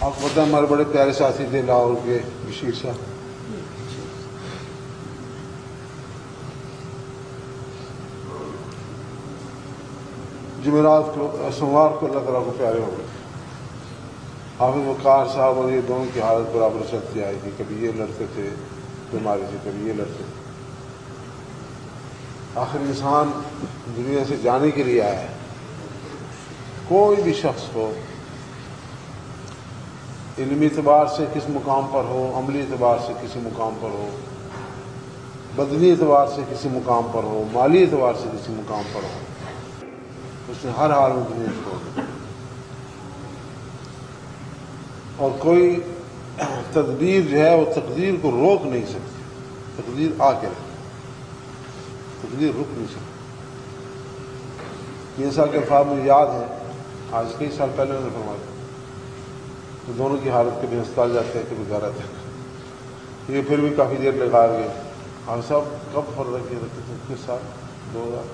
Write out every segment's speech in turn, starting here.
آپ کو پتہ ہے ہمارے بڑے پیارے ساتھی تھے لاہور کے بشیر صاحب، جمعرات کو سوموار کو اللہ تعالیٰ کو پیارے ہو گئے۔ حافظ وقار صاحب اور یہ دونوں کی حالت برابر چلتی آئی تھی، کبھی یہ لڑتے تھے بیماری سے، کبھی یہ لڑتے تھے۔ آخر انسان دنیا سے جانے کے لیے آیا ہے۔ کوئی بھی شخص ہو، علمی اعتبار سے کس مقام پر ہو، عملی اعتبار سے کسی مقام پر ہو، بدنی اعتبار سے کسی مقام پر ہو، مالی اعتبار سے کسی مقام پر ہو، اس نے ہر حال میں دنیا چھوڑ دی، اور کوئی تدبیر جو ہے وہ تقدیر کو روک نہیں سکتی۔ تقدیر آ کے رہے، تقدیر رک نہیں سکتی۔ یہ سال کے الفاظ مجھے یاد ہے، آج کئی سال پہلے انہوں نے فرمایا تو دونوں کی حالت کبھی ہسپتال جاتے ہیں کبھی گھر آتے ہیں، یہ پھر بھی کافی دیر لگا گئے۔ ہم سب کب فرق کیے رکھتے تھے؟ کس سال؟ 2000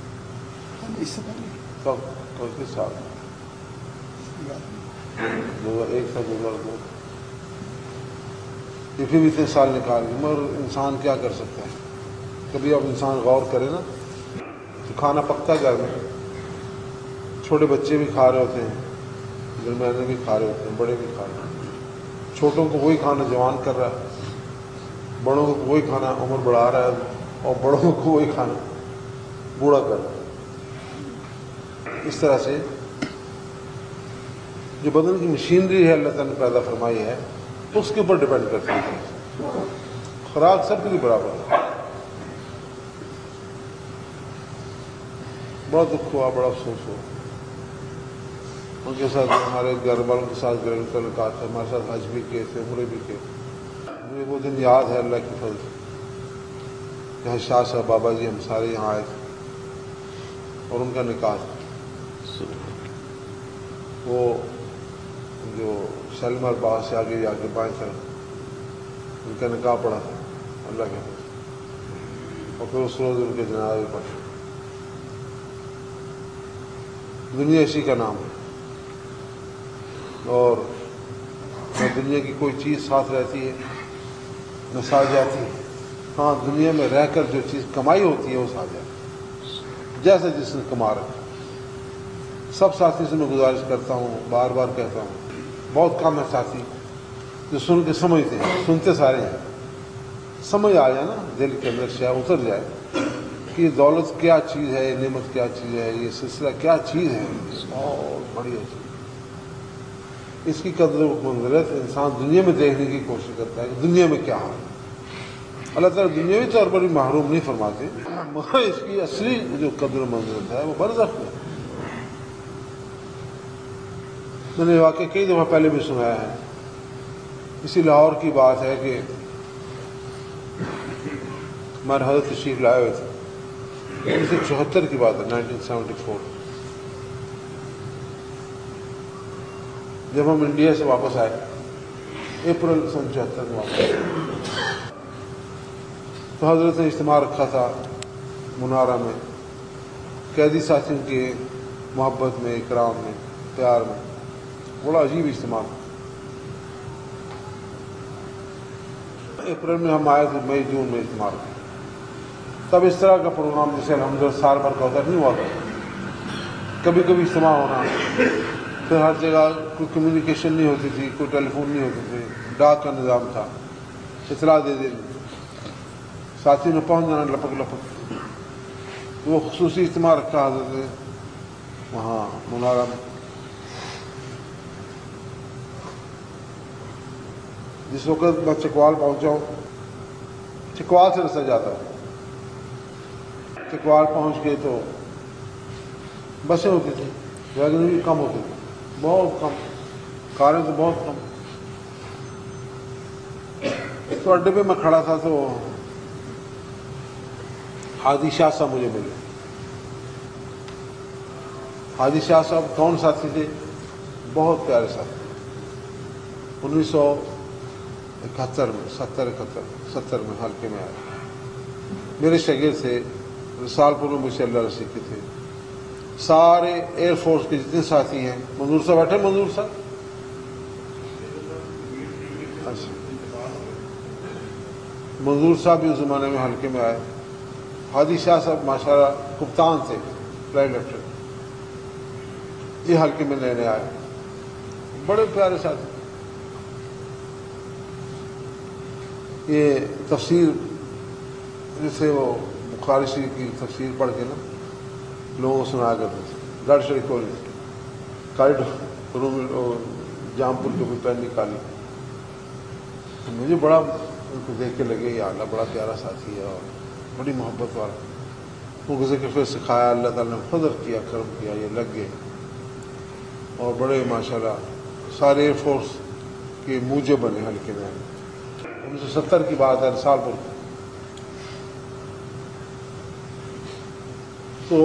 کب کس سال؟ 2001 سے 2002، یہ پھر بھی اتنے سال نکال گئے۔ مگر انسان کیا کر سکتا ہے؟ کبھی اب انسان غور کرے نا تو کھانا پکتا ہے گھر میں، چھوٹے بچے بھی کھا رہے ہوتے ہیں، درمیانے بھی کھا رہے ہوتے ہیں، بڑے بھی کھا رہے ہوتے ہیں۔ چھوٹوں کو وہی کھانا جوان کر رہا ہے، بڑوں کو وہی کھانا عمر بڑھا رہا ہے، اور بڑوں کو وہی کھانا بوڑھا کر رہا ہے۔ اس طرح سے جو بدن کی مشینری ہے اللہ تعالیٰ نے پیدا فرمائی ہے، اس کے اوپر ڈپینڈ کرتی ہے۔ خوراک سب کے لیے برابر ہے۔ بڑا دکھ ہوا، بڑا افسوس ہوا، ان کے ساتھ ہمارے گھر والوں کے ساتھ گھریلو تعلقات تھے، ہمارے ساتھ حج بھی کیے تھے، عمرے بھی کیے۔ مجھے وہ دن یاد ہے اللہ کی فضل سے، جہاں شاہ صاحب بابا جی ہم سارے یہاں آئے تھے اور ان کا نکاح تھا۔ وہ جو شالمار باغ سے آگے جا کے بائیں طرف ان کا نکاح پڑا تھا اللہ کے فضل سے، اور پھر اس روز ان کے جنازے پڑے۔ دنیا اسی کا نام ہے، اور نہ دنیا کی کوئی چیز ساتھ رہتی ہے نہ ساتھ جاتی ہے۔ ہاں، دنیا میں رہ کر جو چیز کمائی ہوتی ہے وہ ساتھ جاتی ہے، جیسے جس نے کما رکھا۔ سب ساتھی سے میں گزارش کرتا ہوں، بار بار کہتا ہوں، بہت کم ہے ساتھی جو سن کے سمجھتے ہیں، سنتے سارے ہیں، سمجھ آ جائے نا، دل کے اندر شے اتر جائے کہ یہ دولت کیا چیز ہے، یہ نعمت کیا چیز ہے، یہ سلسلہ کیا چیز ہے، بہت بڑی چیز۔ اس کی قدر و منزلت انسان دنیا میں دیکھنے کی کوشش کرتا ہے کہ دنیا میں کیا ہے۔ اللہ تعالیٰ دنیاوی طور پر بھی محروم نہیں فرماتے، مگر اس کی اصلی جو قدر و منزلت ہے وہ برزخ میں۔ میں نے واقعہ کئی دفعہ پہلے بھی سنایا ہے، اسی لاہور کی بات ہے کہ ہمارے حضرت تشریف لائے ہوئے تھے، 1974 کی بات ہے، 1974، جب ہم انڈیا سے واپس آئے، اپریل سن 74 میں واپس آئے، تو حضرت نے اجتماع رکھا تھا منارہ میں، قیدی ساتھیوں کے محبت میں، اکرام میں، پیار میں، بڑا عجیب اجتماع تھا۔ اپریل میں ہم آئے تو مئی جون میں اجتماع رکھا، تب اس طرح کا پروگرام جیسے الحمدللہ سال بھر کا ہوتا نہیں ہوا تھا، کبھی کبھی اجتماع ہونا، پھر ہر جگہ کوئی کمیونیکیشن نہیں ہوتی تھی، کوئی ٹیلی فون نہیں ہوتے تھے، ڈاک کا نظام تھا، اطلاع دے دینی، ساتھی نے پہنچ جانا لپک لپک۔ وہ خصوصی اجتماع رکھا حضرت نے وہاں منارہ میں، جس وقت میں چکوال پہنچا ہوں، چکوال سے رسا جاتا ہوں، چکوال پہنچ گئے تو بسیں ہوتی تھیں، ویگن بھی کم ہوتے تھے، بہت کم، کاریں تو بہت کم۔ تو اڈے پہ میں کھڑا تھا تو ہادی شاہ صاحب مجھے ملے۔ ہادی شاہ صاحب کون ساتھی تھے؟ بہت پیارے ساتھی، 1971 میں، 70 میں حلقے میں آئے، میرے شاگرد تھے، رسالپور میں مجھ سے اللہ رسید کے تھے۔ سارے ایئر فورس کے جتنے ساتھی ہیں، منظور صاحب بیٹھے، منظور صاحب اچھا منظور صاحب بھی اس زمانے میں حلقے میں آئے. ہادی شاہ صاحب ماشاءاللہ کپتان تھے فلائٹ لیفٹیننٹ, یہ حلقے میں لینے آئے, بڑے پیارے ساتھی. یہ تفسیر جیسے وہ بخاری شریف کی تفسیر پڑھ کے نا لوگوں کو سنا کرتے تھے, گاڑی شریف کھول کالی روم جام پور کے کوئی پین نکالی. مجھے بڑا ان کو دیکھ کے لگے یا اللہ بڑا پیارا ساتھی ہے اور بڑی محبت والا. ان کو ذکر پھر سکھایا, اللہ تعالیٰ نے فضل کیا, کرم کیا, یہ لگ گئے اور بڑے ماشاءاللہ سارے ایئر فورس کے موجب بنے حلقے میں. 1970 کی بات ہے, سال پور. تو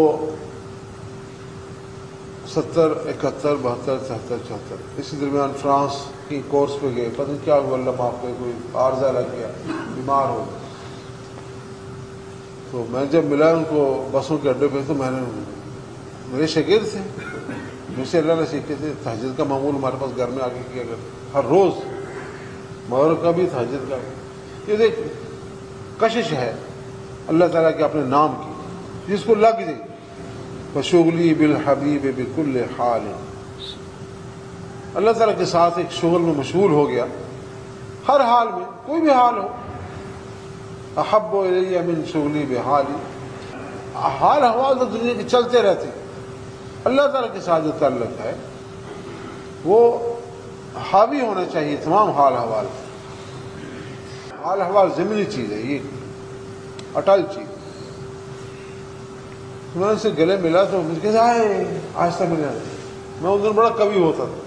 70, 71, 72, 73, 74 اسی درمیان فرانس کی کورس پہ گئے. پتہ نہیں کیا ہوا, اللہ معاف کرے, کوئی عارضہ لگ گیا, بیمار ہو گئے. تو میں جب ملا ان کو بسوں کے اڈے پہ, تو میں نے, میرے شاگرد تھے, مجھ سے اللہ نے سیکھے تھے. تہجد کا معمول ہمارے پاس گھر میں آگے کیا کرتے ہر روز, مغرب کا بھی تہجد کا بھی. یہ دیکھ کشش ہے اللہ تعالیٰ کے اپنے نام کی, جس کو لگ جائے. وشغلی بالحبیب بکل حال, اللہ تعالیٰ کے ساتھ ایک شغل میں مشغول ہو گیا ہر حال میں, کوئی بھی حال ہو. احب الی من شغلی بحالی, حال احوال تو دنیا کے چلتے رہتے ہیں. اللہ تعالیٰ کے ساتھ جو تعلق ہے وہ حاوی ہونا چاہیے تمام حال احوال. حال احوال ضمنی چیز ہے, یہ اٹل چیز. میں ان سے گلے ملا تو مجھے کہتے آئے آہستہ ملے. میں اس دن بڑا کبھی ہوتا تھا.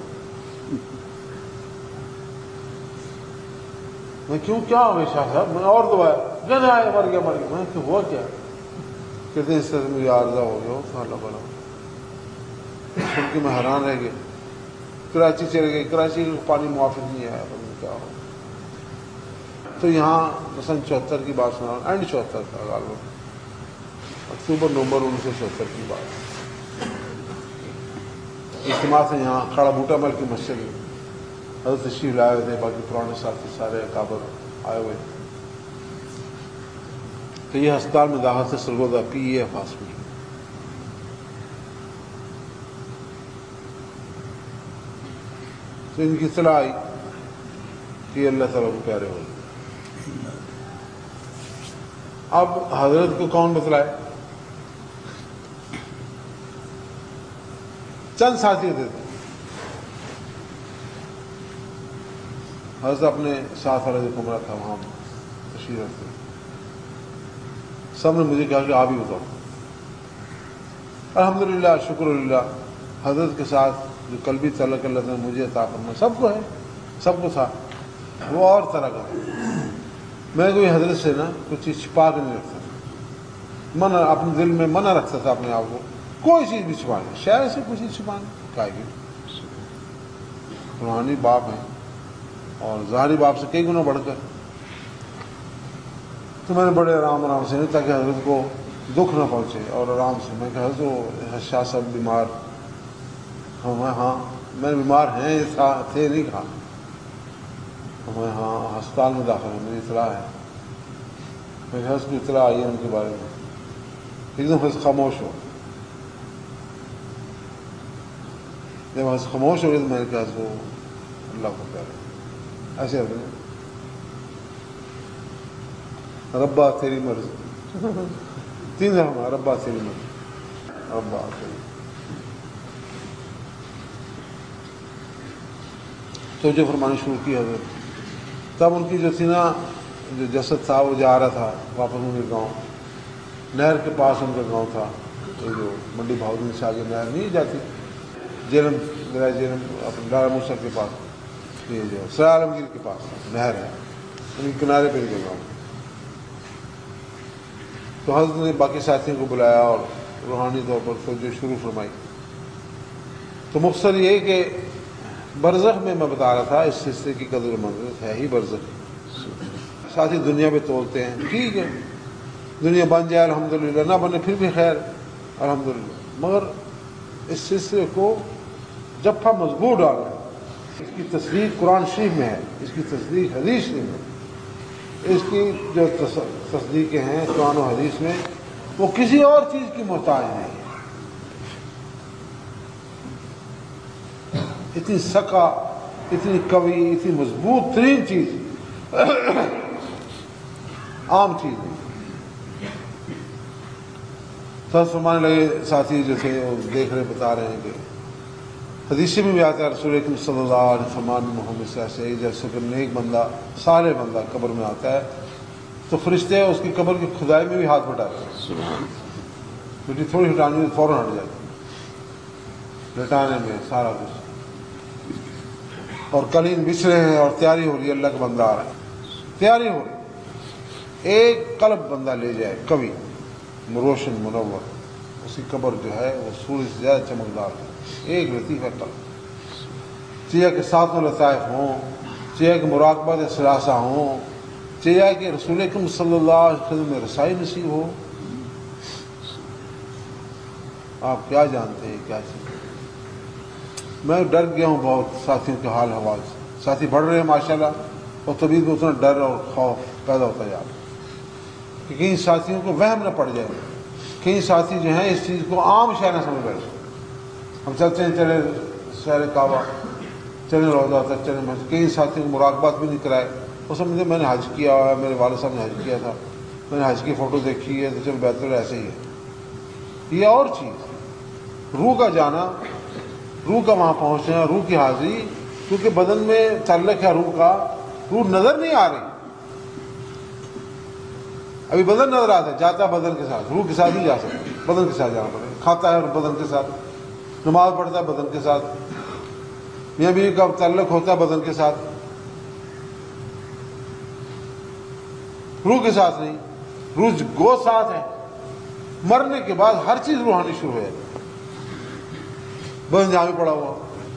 میں کیوں, کیا ہو گیا شاہ صاحب؟ میں اور دعایا, کہتے آئے مر گیا مر گیا. میں کہ ہوا کیا؟ کہتے ہیں اس طرح سے مجھے عارضہ ہو گیا. اللہ بلا سن کے میں حیران رہ گیا. کراچی چلے گئے, کراچی کا پانی موافق نہیں آیا. کیا ہو؟ تو یہاں مثلاً 74 کی بات سنا, اینڈ 74 کا غالباً اکتوبر نومبر 1974 کی بات. اجتماع سے یہاں کھڑا بوٹا مل کی مسجد میں حضرت تشریف لائے ہوئے تھے, باقی پرانے ساتھی سارے اکابر آئے ہوئے. تو یہ ہسپتال میں داخل سے سرگودا PEF ہاسپٹل. تو ان کی اطلاع آئی کہ اللہ تعالیٰ کو پیارے ہو. اب حضرت کو کون بتلائے؟ چند ساتھی ہوتے تھے. حضرت اپنے ساتھ والا جو کمرہ تھا وہاں تشریف رکھتے. سب نے مجھے کہا کہ آپ ہی بتاؤ. الحمدللہ, شکر للہ, حضرت کے ساتھ جو قلبی تعلق اللہ نے مجھے عطا فرمایا, سب کو ہے, سب کو تھا, وہ اور طرح کا تھا. میں کوئی حضرت سے نا کچھ چیز چھپا کے نہیں رکھتا تھا. منع, اپنے دل میں منع رکھتا تھا اپنے آپ کو, کوئی چیز بھی چھپانے, شہر سے کچھ چیز چھپانے کا گی. روحانی باپ ہیں اور ظاہری باپ سے کئی گنا بڑھ کر. تو میں نے بڑے آرام سے, نہیں تاکہ حضرت کو دکھ نہ پہنچے, اور آرام سے میں کہ حضرت شاہ صاحب بیمار. ہاں میں بیمار ہیں, یہ تھے نہیں کہا. میں ہاں ہسپتال میں داخل ہوں, مجھے اطلاع ہے. میں کہ حضرت کو اطلاع آئی ہے ان کے بارے میں. ایک دم حضرت خاموش ہو. جب حضرت خاموش ہو گئے تو میں نے کہا حضرت کو اللہ کو پیارے ایسے حضرت ربا تیری مرضی 3 دفعہ ربا تیری مرضی, ربا تیری. تو جو فرمانی شروع کی حضرت, تب ان کی جو تھی نا, جو جسد تھا وہ جا رہا تھا واپس ان کے گاؤں. نہر کے پاس ان کا گاؤں تھا, تو جو منڈی بہاؤدین سے آگے نہر نہیں جاتی, جیلم اپنے ڈارا موسیٰ کے پاس, یہ جو سرا عالمگیر کے پاس نہر ہے, ان کے کنارے پہ ان کا گاؤں. تو حضرت نے باقی ساتھیوں کو بلایا اور روحانی طور پر توجہ شروع فرمائی. تو مختصر یہ کہ برزخ میں بتا رہا تھا, اس حصے کی قدر و منزلت ہے ہی برزخ. ساتھی دنیا میں تولتے ہیں, ٹھیک ہے, دنیا بن جائے الحمدللہ, نہ بنے پھر بھی خیر الحمدللہ, مگر اس حصے کو جفا مضبوط ڈالنا ہے. اس کی تصدیق قرآن شریف میں ہے، اس کی تصدیق حدیث شریف میں، اس کی جو تصدیقیں ہیں قرآن و حدیث میں، وہ کسی اور چیز کی محتاج نہیں ہے۔ اتنی سکا، اتنی قوی، اتنی مضبوط ترین چیز، عام چیز نہیں۔ سر فرمانے لگے ساتھی جو تھے وہ دیکھ رہے، بتا رہے ہیں کہ حدیث میں بھی آتا ہے، رسول اکرم صلی اللہ علیہ وسلم محمد صلی اللہ علیہ وسلم جیسے کہ نیک بندہ، صالح بندہ قبر میں آتا ہے تو فرشتے اس کی قبر کی کھدائی میں بھی ہاتھ بٹاتے ہیں، مٹی تھوڑی ہٹانی میں فوراً ہٹ جاتی، لٹانے میں سارا کچھ، اور قلین بچھ رہے ہیں اور تیاری ہو رہی ہے، اللہ کا بندہ آ رہا ہے، تیاری ہو رہی ہے، ایک قلب بندہ لے جائے کبھی روشن منور، اس کی قبر جو ہے وہ سورج سے زیادہ چمکدار ہے، ایک لطیفہ قلب، چاہیے کہ ساتوں لطائف ہوں، چاہیے کہ مراقبت ثلاثہ ہوں، چاہیے کہ رسول اکرم صلی اللہ علیہ وسلم میں رسائی نصیب ہو۔ آپ کیا جانتے ہیں کیا چیز؟ میں ڈر گیا ہوں بہت ساتھیوں کے حال حوال سے، ساتھی بڑھ رہے ہیں ماشاءاللہ، اور طبیعت میں اتنا ڈر اور خوف پیدا ہوتا جا رہا ہے کہ کہیں ساتھیوں کو وہم نہ پڑ جائے، کہیں ساتھی جو ہیں اس چیز کو عام شے نہ سمجھ بیٹھے۔ ہم چلتے ہیں، چلے سیر کعبہ، چلے روضہ تک، چلے مسجد، کئی ساتھیوں کو مراقبات بھی نہیں کرائے، وہ سمجھتے میں نے حج کیا ہوا ہے، میرے والد صاحب نے حج کیا تھا، میں نے حج کی فوٹو دیکھی ہے تو چل بیت اللہ ایسے ہی ہے۔ یہ اور چیز، روح کا جانا، روح کا وہاں پہنچنا، روح کی حاضری، کیونکہ بدن میں تعلق ہے روح کا، روح نظر نہیں آ رہی، ابھی بدن نظر آتا ہے، جاتا بدن کے ساتھ، روح کے ساتھ نہیں جا سکتا، بدن کے ساتھ جانا پڑے گا، کھاتا ہے اور بدن کے ساتھ، نماز پڑھتا ہے بدن کے ساتھ، میاں بیوی کا تعلق ہوتا ہے بدن کے ساتھ، روح کے ساتھ نہیں، روح گو ساتھ ہے۔ مرنے کے بعد ہر چیز روحانی شروع ہے، بدن جہاں بھی پڑا ہوا۔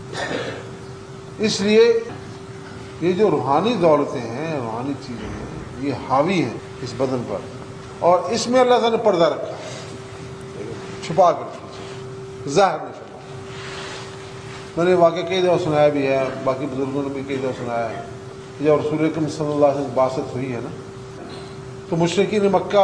اس لیے یہ جو روحانی دولتیں ہیں، روحانی چیزیں ہیں، یہ حاوی ہیں اس بدن پر، اور اس میں اللہ تعالیٰ نے پردہ رکھا ہے، چھپا کر رکھا، ظاہر نہیں چھپا۔ میں نے واقعہ کئی دفعہ سنایا بھی ہے، باقی بزرگوں نے بھی کئی دفعہ سنایا ہے، جب رسول اکرم صلی اللہ علیہ وسلم بعثت ہوئی ہے نا، تو مشرکین مکہ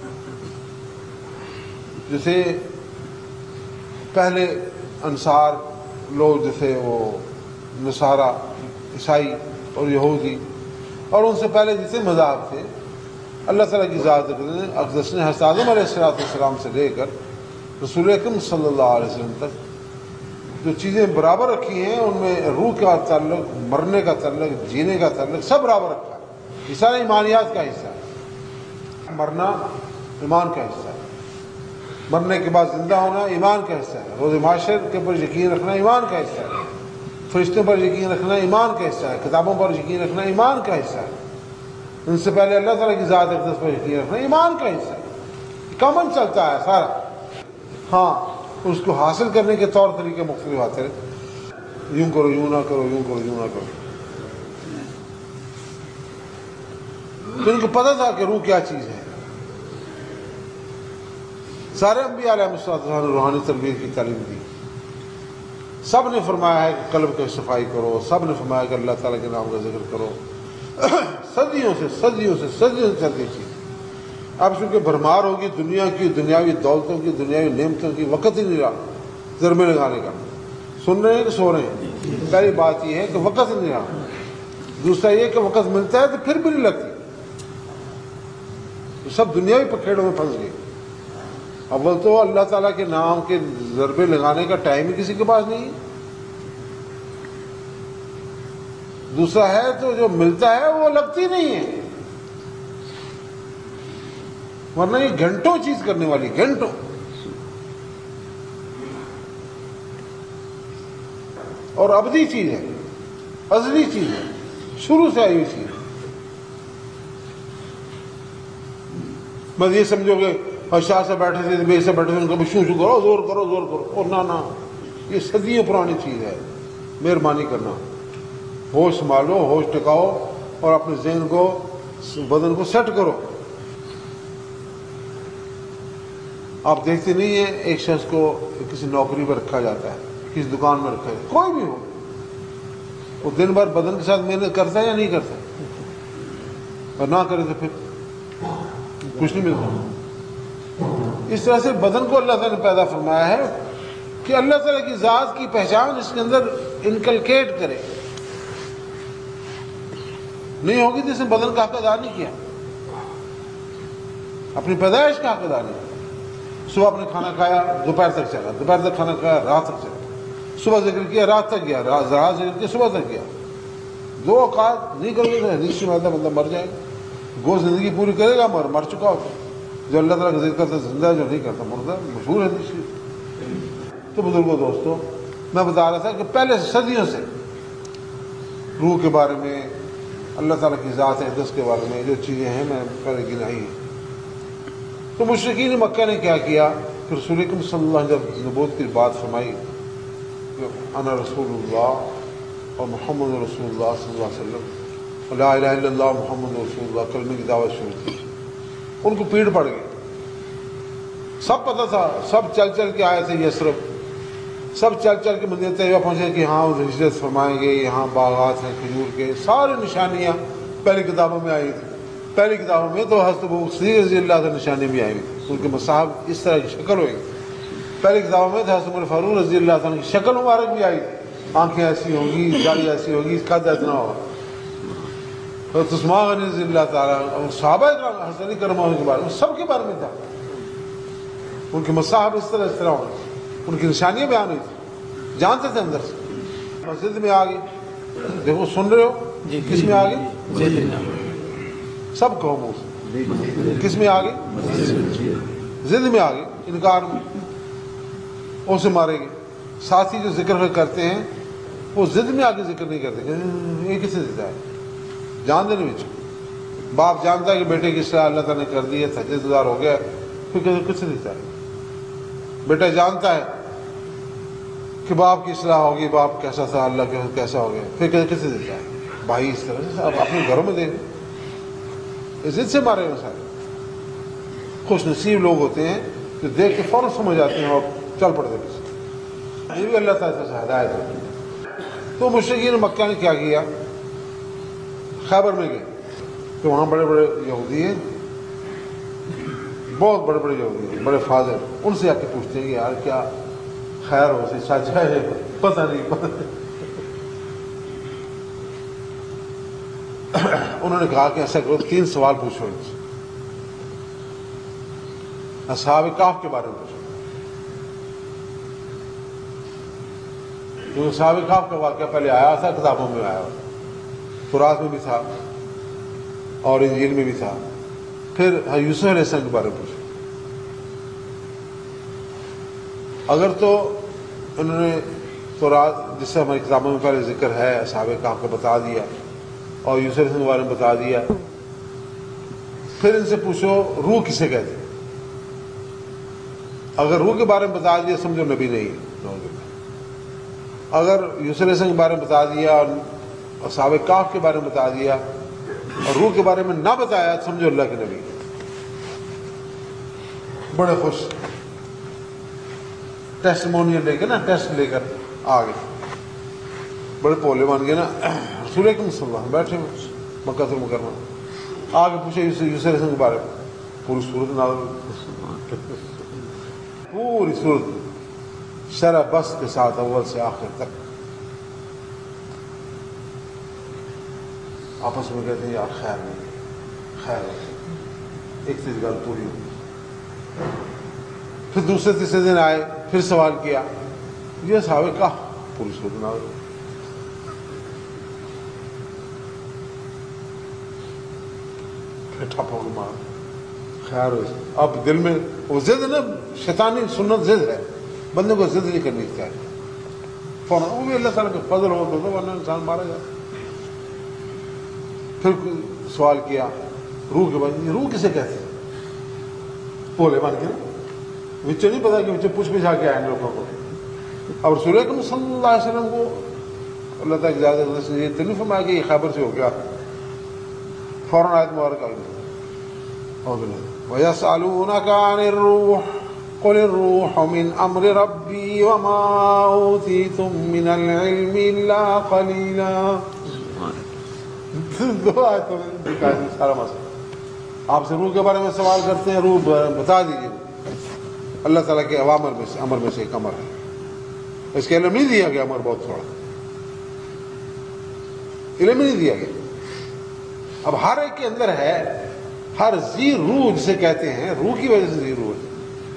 جیسے پہلے انصار لوگ جیسے وہ نصارہ، عیسائی اور یہودی، اور ان سے پہلے جیسے مذاہب تھے، اللہ تعالیٰ کی ذات اقدس نے حضرت آدم علیہ السلام سے لے کر رسول اکرم صلی اللہ علیہ وسلم تک جو چیزیں برابر رکھی ہیں، ان میں روح کا تعلق، مرنے کا تعلق، جینے کا تعلق سب برابر رکھا ہے۔ یہ سارا ایمانیات کا حصہ ہے، مرنا ایمان کا حصہ ہے، مرنے کے بعد زندہ ہونا ایمان کا حصہ ہے، روز معاشر کے پر یقین رکھنا ایمان کا حصہ ہے، فرشتوں پر یقین رکھنا ایمان کا حصہ ہے، کتابوں پر یقین رکھنا ایمان کا حصہ ہے، ان سے پہلے اللہ تعالیٰ کی ذات اقدس پر یقین رکھنا ایمان کا حصہ ہے، کامن چلتا ہے سارا۔ ہاں، اس کو حاصل کرنے کے طور طریقے مختلف آتے ہیں، یوں کرو یوں نہ کرو، یوں کرو یوں نہ کرو۔ تو ان کو پتہ تھا کہ روح کیا چیز ہے۔ سارے انبیاء علیہ السلام نے روحانی تربیت کی تعلیم دی، سب نے فرمایا ہے کہ قلب کی صفائی کرو، سب نے فرمایا کہ اللہ تعالیٰ کے نام کا ذکر کرو، صدیوں سے چلتی چیز۔ اب چونکہ بھرمار ہوگی دنیا کی، دنیاوی دولتوں کی، دنیاوی نعمتوں کی، وقت ہی نہیں رہا ضربے لگانے کا۔ سن رہے ہیں کہ سو رہے ہیں؟ پہلی بات یہ ہے کہ وقت ہی نہیں رہا، دوسرا یہ کہ وقت ملتا ہے تو پھر بھی نہیں لگتی، تو سب دنیاوی پکھیڑوں میں پھنس گئے۔ اول تو اللہ تعالیٰ کے نام کے ضربے لگانے کا ٹائم ہی کسی کے پاس نہیں، دوسرا ہے تو جو ملتا ہے وہ لگتی نہیں ہے، ورنہ یہ گھنٹوں چیز کرنے والی، گھنٹوں۔ اور ابدی چیز ہے، ازلی چیز ہے، شروع سے آئی ہوئی چیز۔ بس یہ سمجھو کہ شاہ سے بیٹھے تھے، بے سے بیٹھے تھے، ان کو شو شو کرو، زور کرو، اور نہ، یہ صدیوں پرانی چیز ہے۔ مہربانی کرنا، ہوش سنبھالو، ہوش ٹکاؤ، اور اپنے ذہن کو، بدن کو سیٹ کرو۔ آپ دیکھتے نہیں ہیں ایک شخص کو کسی نوکری پر رکھا جاتا ہے، کسی دکان میں رکھا جاتا ہے، کوئی بھی ہو، وہ دن بھر بدن کے ساتھ محنت کرتا ہے یا نہیں کرتا؟ اور نہ کرے تو پھر کچھ نہیں ملتا۔ اس طرح سے بدن کو اللہ تعالیٰ نے پیدا فرمایا ہے کہ اللہ تعالیٰ کی ذات کی پہچان اس کے اندر انکلکیٹ کرے، نہیں ہوگی تو اس نے بدن کا حق ادا نہیں کیا، اپنی پیدائش کا حق ادا نہیں کیا۔ صبح اپنے کھانا کھایا، دوپہر تک چلا، دوپہر تک کھانا کھایا، رات تک چلا، صبح ذکر کیا رات تک گیا، رات ذکر کیا صبح تک گیا۔ دو اوقات نہیں کرو گے تو حدیث میں آتا بندہ مر جائے گا۔ گو زندگی پوری کرے گا مر چکا ہوتا، جو اللہ تعالیٰ کا ذکر کرتا زندہ ہے، جو نہیں کرتا مردہ، مشہور حدیث۔ تو بزرگوں دوستوں، میں بتا رہا تھا کہ پہلے صدیوں سے روح کے بارے میں، اللہ تعالیٰ کی ذات اقدس کے بارے میں جو چیزیں ہیں میں پہلے گنائی ہیں۔ تو مشرکین مکہ نے کیا کیا کہ رسول اکرم صلی اللہ علیہ وسلم جب نبوت کی بات فرمائی کہ انا رسول اللہ اور محمد رسول اللہ صلی اللہ علیہ وسلم، لا الہ الا اللہ محمد رسول اللہ، کلمے کی دعوت شروع کی، ان کو پیڑ پڑ گئی۔ سب پتہ تھا، سب چل چل کے آئے تھے یثرب، سب چل چل کے مدینہ طیبہ پہنچے کہ ہاں ہجرت فرمائیں گے، یہاں باغات ہیں کھجور کے، ساری نشانیاں پہلی کتابوں میں آئی تھی۔ پہلی کتابوں میں تو حضرت ابو صدیق رضی اللہ عنہ نشانی بھی آئی ہوئی، ان کے مصاحب اس طرح کی شکل ہوئی۔ پہلی کتابوں میں تو حضرت عمر فاروق رضی اللہ عنہ کی شکل مبارک بھی آئی، آنکھیں ایسی ہوں گی، داڑھی ایسی ہوگی، قد اتنا ہوگا۔ حضرت عثمان غنی رضی اللہ تعالیٰ اور صحابہ کرام حضرت علی کرم اللہ کے بارے میں، سب کے بارے میں تھا، ان کے مصاحب اس طرح ہوئے، ان کی نشانیاں بیان ہوئی تھی، جانتے تھے اندر سے۔ مسجد میں آ گئی، دیکھو سن رہے ہو کس میں آ گئی؟ سب قوموں سے کس میں آ گئی؟ ضد میں آ گئی، انکار میں، اسے مارے گے۔ ساتھی جو ذکر کرتے ہیں وہ ضد میں آ کے ذکر نہیں کرتے کہ یہ کسے دیتا ہے، جان دینے میں۔ باپ جانتا ہے کہ بیٹے کی اصلاح اللہ تعالیٰ نے کر دی ہے، تجزیہ گزار ہو گیا، پھر کسے دیتا ہے؟ بیٹا جانتا ہے کہ باپ کی اصلاح ہوگی، باپ کیسا تھا، اللہ کے کیسا ہو گیا، پھر کسے دیتا ہے؟ بھائی اس طرح سے آپ اپنے گھروں میں دیکھیں، عزت سے مارے ہوئے سارے۔ خوش نصیب لوگ ہوتے ہیں جو دیکھ کے فوراً سمجھ جاتے ہیں اور چل پڑتے ہیں، یہ بھی اللہ تعالیٰ سے ہدایت ہوتی ہے۔ تو مشرکین مکہ نے کیا کیا؟ خیبر میں گئے تو وہاں بڑے بڑے یہودی ہیں، بہت بڑے بڑے یہودی ہیں، بڑے فاضل، ان سے آ کے پوچھتے ہیں کہ یار کیا خیر ہو سے سچ ہے؟ پتہ نہیں۔ انہوں نے کہا کہ ایسا کرو، 3 سوال پوچھو ان سے، اصحاب کہف کے بارے میں پوچھو، کیونکہ اصحاب کہف کا واقعہ پہلے آیا تھا، کتابوں میں آیا، تورات میں بھی تھا اور انجیل میں بھی تھا۔ پھر یوسف علیہ السلام کے بارے میں پوچھو۔ اگر تو انہوں نے تورات جس سے ہماری کتابوں میں پہلے ذکر ہے اصحاب کہف کو بتا دیا اور یوسف علیہ السلام کے بارے میں بتا دیا، پھر ان سے پوچھو روح کسے کہتے ہیں۔ اگر روح کے بارے میں بتا دیا سمجھو نبی نہیں ہے۔ اگر یوسف علیہ السلام کے بارے میں بتا دیا اور اصحاب کہف کے بارے میں بتا دیا اور روح کے بارے میں نہ بتایا سمجھو اللہ کے نبی۔ بڑے خوش، ٹیسٹمونیل لے کے نا، ٹیسٹ لے کر آ گئے، بڑے پولے بن گئے نا۔ رسول اکرم صلی اللہ علیہ وسلم بیٹھے ہوئے مکہ المکرمہ، آگے پوچھے یوسف علیہ السلام کے بارے میں، پوری صورت نازل، پوری صورت شرح بس کے ساتھ اول سے آخر تک۔ آپس میں کہتے ہیں یار خیر نہیں، خیر ایک چیز گل پوری ہوئی۔ پھر دوسرے تیسرے دن آئے، پھر سوال کیا، یہ اصحاب کہف، پوری صورت نازل۔ پھر ٹھپ ہو کے مار، خیر ہو۔ اب دل میں وہ ضد نا، شیطانی سنت ضد ہے، بندے کو ضد نہیں کرنی چاہیے فوراً، وہ بھی اللہ تعالیٰ کا فضل ہو تو ورنہ انسان مارا جائے۔ پھر سوال کیا روح کے بارے میں، روح کسے کہتے ہیں؟ بولے بن کے نا، بچے نہیں پتا کہ بچے پوچھ پچھا کے آئے لوگوں کو۔ اب رسول اکرم صلی اللہ علیہ وسلم کو اللہ تعالیٰ کی اجازت سے یہ تو نہیں فرمایا کہ یہ خیبر سے ہو گیا، فوراً آیت مبارکہ آئی۔ وَيَسْأَلُونَكَ عَنِ الرُّوحِ قُلِ الرُّوحُ مِنْ أَمْرِ رَبِّي وما أوتيتم من العلم إلا قليلا. دعا تو سارا مسئلہ. آپ سے روح کے بارے میں سوال کرتے ہیں، روح بتا دیجیے. اللہ تعالیٰ کے اوامر میں سے، امر میں سے ایک امر ہے. اس کے علم نہیں دیا گیا، امر بہت تھوڑا، علم نہیں دیا گیا. اب ہر ایک کے اندر ہے، ہر ذی روح جسے کہتے ہیں، روح کی وجہ سے ذی روح ہے.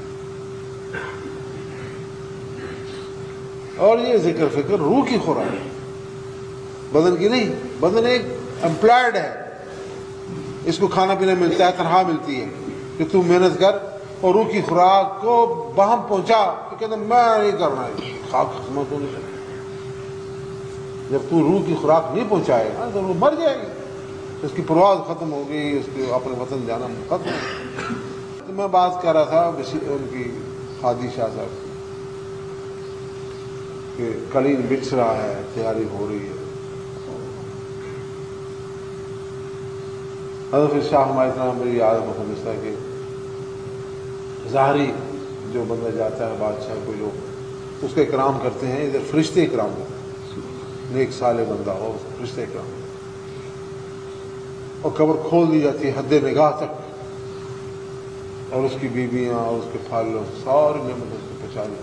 اور یہ ذکر فکر روح کی خوراک ہے، بدن کی نہیں. بدن ایک امپلائڈ ہے، اس کو کھانا پینا ملتا ہے، تنخواہ ملتی ہے کہ تو محنت کر اور روح کی خوراک کو باہم پہنچا. تو کہتے ہیں میں نہیں کرنا ہے، خاک خدمت ہونی چاہیے. جب تو روح کی خوراک نہیں پہنچائے گا تو وہ مر جائے گی، اس کی پرواز ختم ہو گئی، اس کے اپنے وطن جانا ختم ہو گیا. تو میں بات کر رہا تھا ان کی خادی شاہ صاحب کی کہ قلین بچھ رہا ہے، تیاری ہو رہی ہے. حضرت شاہ ہمارے اتنا میری یاد مخمصہ کہ ظاہری جو بندہ جاتا ہے بادشاہ کوئی لوگ اس کا اکرام کرتے ہیں، ادھر فرشتے اکرام کرتے ہیں. نیک صالح بندہ ہو فرشتے اکرام، اور قبر کھول دی جاتی ہے حد نگاہ تک، اور اس کی بیویاں اور اس کے پھل ساری نعمتیں اس کو پہنچا دی.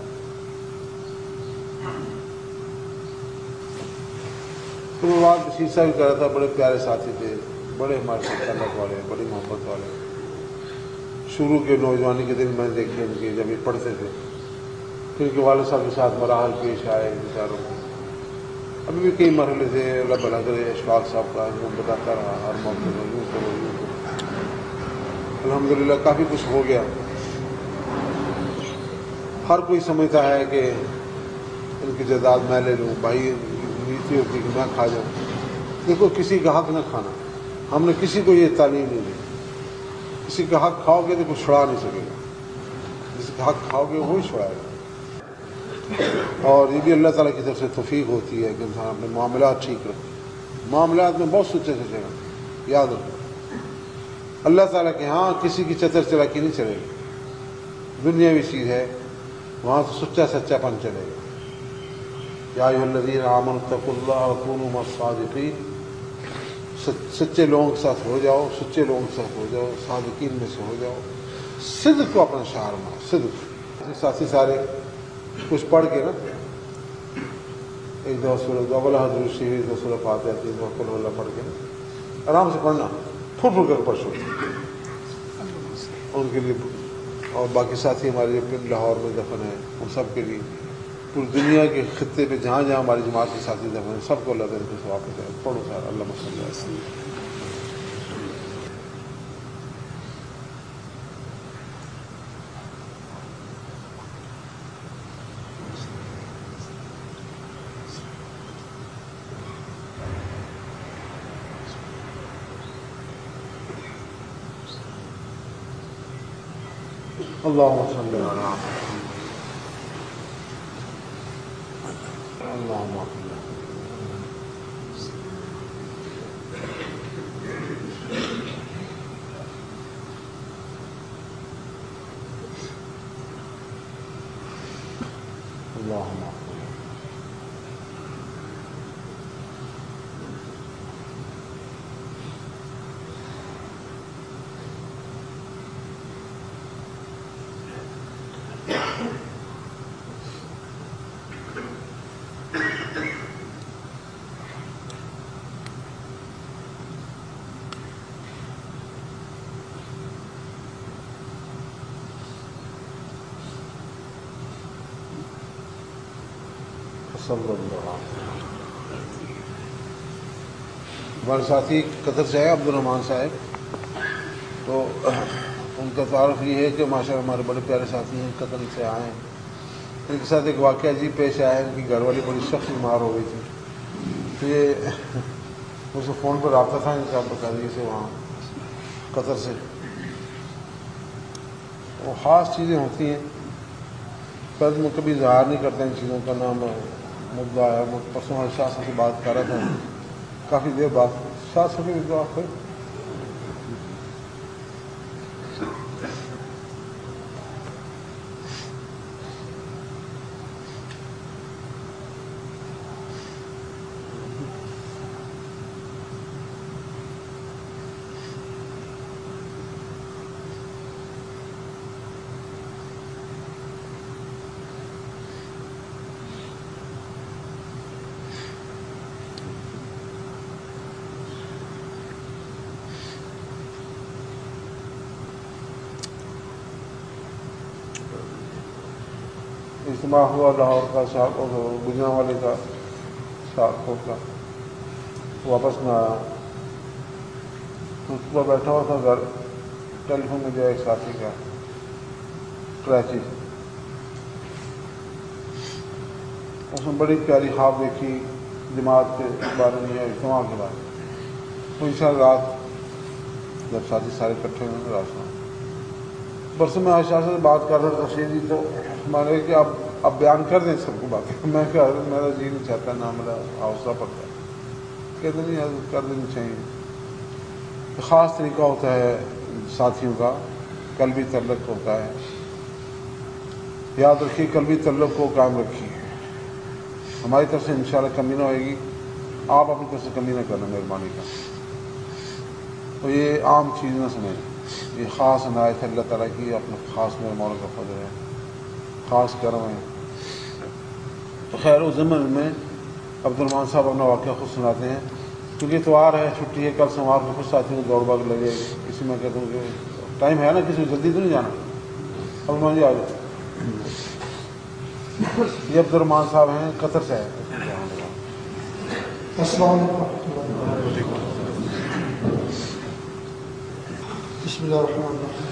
تو میں بات بشیر صاحب کر رہا تھا، بڑے پیارے ساتھی تھے، بڑے ہمارے ساتھ تعلق والے، بڑی محبت والے. شروع کے نوجوانی کے دن میں نے دیکھے ان کے، جب یہ پڑھتے تھے. پھر ان کے والد صاحب کے ساتھ مراحل پیش آئے بیچاروں کو. ابھی بھی کئی مرحلے تھے، اللہ بھلا کرے. اشفاق صاحب کا جو بتاتا رہا ہر موقع میں، یوں کرو یوں کرو. الحمدللہ کافی کچھ ہو گیا. ہر کوئی سمجھتا ہے کہ ان کی جائیداد میں لے لوں، بھائی نیتی ہوتی کہ میں کھا جاؤں. دیکھو کسی کا حق نہ کھانا، ہم نے کسی کو یہ تعلیم نہیں دی. کسی کا حق کھاؤ گے تو کوئی چھڑا نہیں سکے گا، جس کا حق کھاؤ گے وہی چھڑائے گا. اور یہ بھی اللہ تعالیٰ کی طرف سے توفیق ہوتی ہے کہ انسان اپنے معاملات ٹھیک رکھے. معاملات میں بہت سوچے سوچے گا، یاد رکھو اللہ تعالیٰ کے ہاں کسی کی چتر چلاکی نہیں چلے گی. دنیاوی چیز ہے، وہاں تو سچا سچا پن چلے گا. یا ایھا الذین آمنوا اتقوا اللہ وکونوا مع الصادقین. سچے لوگوں کے ساتھ ہو جاؤ، سچے لوگوں کے ساتھ ہو جاؤ، صادقین میں سے ہو جاؤ. صدق کو اپنا شعار بناؤ. صدق ساتھی سارے کچھ پڑھ کے نا، ایک دو سورہ اول حضرت شریف، دو سورہ فاتحہ، تین دو قل اللہ پڑھ کے نا آرام سے پڑھنا، پھر کر پڑھ سکتے ان کے لیے. اور باقی ساتھی ہمارے جو لاہور میں دفن ہیں ان سب کے لیے، پوری دنیا کے خطے پہ جہاں جہاں ہماری جماعت کے ساتھی دفن ہیں سب کو اللہ تعالیٰ سے واپس ہے. پڑھو سارا اللہ صلی اللہ علیہ. اللهم صل على اللهم اللهم صلی اللہ علیہ وسلم. ہمارے ساتھی قطر سے ہے عبد الرحمان صاحب، تو ان کا تعارف یہ ہے کہ ماشاء اللہ ہمارے بڑے پیارے ساتھی ہیں، قطر سے آئے ہیں. ان کے ساتھ ایک واقعہ عجیب پیش آیا ہے. ان کی گھر والی بڑی سخت بیمار ہو گئی تھی، تو یہ مجھ سے فون پر رابطہ تھا ان کا بقاعدگی سے وہاں قطر سے. وہ خاص چیزیں ہوتی ہیں، بعد میں کبھی اظہار نہیں کرتے ان چیزوں کا. نام مدعا ہے. پرسوں شاہ صاحب سے بات کر رہا تھا کافی دیر بعد. شاہ صاحب کی دعا خیر. اجتماع ہوا لاہور کا گجرا والے کا شاہکوٹ کا، واپس میں آیا تو صبح بیٹھا ہوا تھا گھر، ٹیلی فون میں گیا ایک ساتھی کا کراچی، اس میں بڑی پیاری خواب دیکھی جماعت کے بارے میں یا اجتماع کے بارے میں۔ تو انشاءاللہ رات جب ساتھی سارے اکٹھے ہوئے تو رات برس میں عائشہ سے بات کر رہا تھا تفصیلی، تو میں نے کہ اب بیان کر دیں سب کو باتیں، میں کہا میرا جی نہیں چاہتا، نہ میرا حوصلہ پڑتا ہے، کہتے نہیں حضرت کر دینی چاہیے۔ خاص طریقہ ہوتا ہے ساتھیوں کا، قلبی تعلق ہوتا ہے، یاد رکھیے قلبی تعلق کو قائم رکھیے، ہماری طرف سے انشاءاللہ کمی نہ ہوئے گی، آپ اپنی طرف سے کمی نہ کرنا مہربانی کا۔ تو یہ عام چیز نہ سمجھیں، یہ خاص عنایت ہے اللہ تعالیٰ کی، اپنا خاص میرے مولا کا فضل ہے، خاص کرم ہے۔ تو خیر اس ضمن میں عبد الرحمان صاحب اپنا واقعہ خود سناتے ہیں، کیونکہ اتوار ہے، چھٹی ہے، کل سوموار کو خود ساتھیوں کو دوڑ بھاگ لگے، اسی میں کہتا ہوں کہ ٹائم ہے نا، کسی کو جلدی تو نہیں جانا، عبد الرحمان جی آ جائے۔ یہ عبد الرحمان صاحب ہیں، قطر سے ہے۔ السلام علیکم۔ بسم اللہ الرحمن الرحیم۔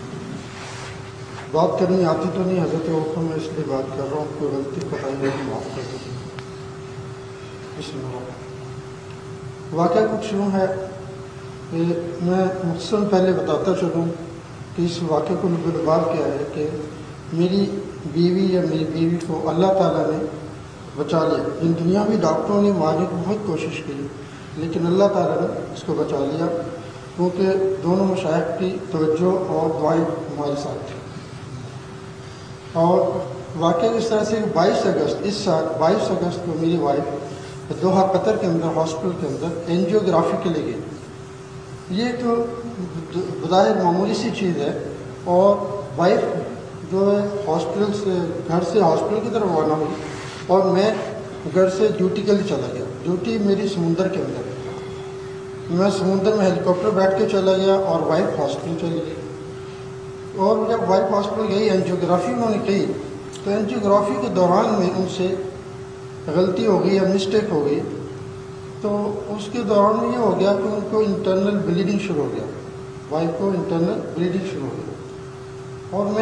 بات کرنی آتی تو نہیں حضرت وقت میں، اس لیے بات کر رہا ہوں، کوئی غلطی بتائی ہے تو معاف کر دیجیے۔ بسم اللہ۔ واقعہ کچھ یوں ہے کہ میں مختصراً پہلے بتاتا چلوں کہ اس واقعے کو لبال کیا ہے کہ میری بیوی یا میری بیوی کو اللہ تعالیٰ نے بچا لیا، جن دنیاوی ڈاکٹروں نے مارنے کی بہت کوشش کی، لیکن اللہ تعالیٰ نے اس کو بچا لیا، کیونکہ دونوں مشائخ کی توجہ اور دعائیں ہمارے ساتھ تھیں۔ اور واقعہ اس طرح سے 22 اگست اس سال 22 اگست کو میری وائف دوحہ قطر کے اندر ہاسپٹل کے اندر اینجیوگرافی کے لیے گئی۔ یہ تو بظاہر معمولی سی چیز ہے، اور وائف جو ہے ہاسپٹل سے گھر سے ہاسپٹل کی طرف روانہ ہوئی، اور میں گھر سے ڈیوٹی کے لیے چلا گیا۔ ڈیوٹی میری سمندر کے اندر ہے، میں سمندر میں ہیلی کاپٹر بیٹھ کے چلا گیا، اور وائف ہاسپٹل چلی گئی۔ اور جب وائف ہاسپٹل گئی، اینجیوگرافی انہوں نے کی، تو اینجیوگرافی کے دوران میں ان سے غلطی ہو گئی یا مسٹیک ہو گئی، تو اس کے دوران میں یہ ہو گیا کہ ان کو انٹرنل بلیڈنگ شروع ہو گیا، وائف کو انٹرنل بلیڈنگ شروع ہو گیا۔ اور